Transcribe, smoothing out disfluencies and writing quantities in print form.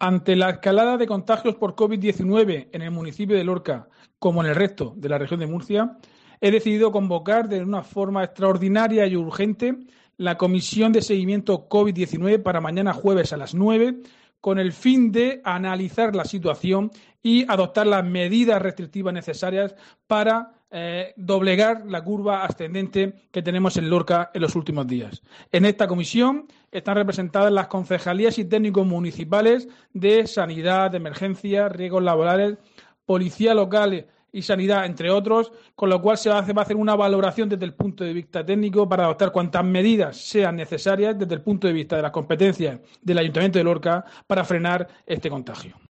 Ante la escalada de contagios por COVID-19 en el municipio de Lorca, como en el resto de la región de Murcia, he decidido convocar de una forma extraordinaria y urgente la Comisión de Seguimiento COVID-19 para mañana jueves a las 9, con el fin de analizar la situación y adoptar las medidas restrictivas necesarias para doblegar la curva ascendente que tenemos en Lorca en los últimos días. En esta comisión están representadas las concejalías y técnicos municipales de sanidad, de emergencias, riesgos laborales, policía local y sanidad, entre otros, con lo cual va a hacer una valoración desde el punto de vista técnico para adoptar cuantas medidas sean necesarias desde el punto de vista de las competencias del Ayuntamiento de Lorca para frenar este contagio.